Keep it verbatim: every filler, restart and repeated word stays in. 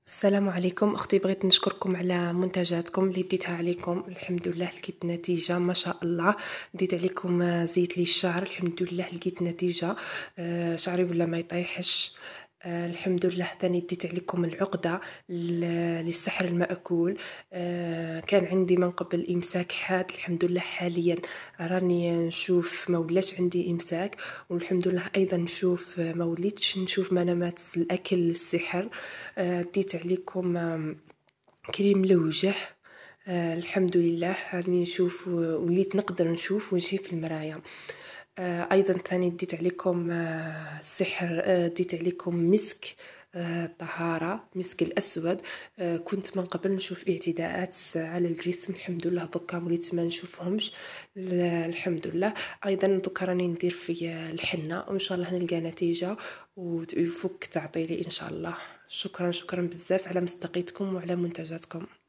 السلام عليكم اختي، بغيت نشكركم على منتجاتكم اللي ديتها عليكم. الحمد لله لقيت نتيجه ما شاء الله. ديت عليكم آه، زيت لي الشعر، الحمد لله لقيت نتيجه. آه، شعري ولا ما يطيحش. آه، الحمد لله. ثاني ديت عليكم العقده ل- للسحر المأكول. آه، كان عندي من قبل امساك حاد، الحمد لله حاليا راني نشوف ما ولاتش عندي امساك. والحمد لله ايضا نشوف ما وليتش نشوف منامات الاكل السحر. آه، ديت عليكم آم، كريم لوجه. آه الحمد لله راني نشوف وليت نقدر نشوف وجهي في المرايا. آه ايضا ثاني ديت عليكم آه سحر، آه ديت عليكم مسك. آه طهارة مسك الأسود. آه كنت من قبل نشوف اعتداءات على الجسم، الحمد لله دوكا وليت ما نشوفهمش. ل- الحمد لله. أيضا دوكا راني ندير في الحنة وإن شاء الله نلقى نتيجة ويفك تعطيلي إن شاء الله. شكرا شكرا بزاف على مصداقيتكم وعلى منتجاتكم.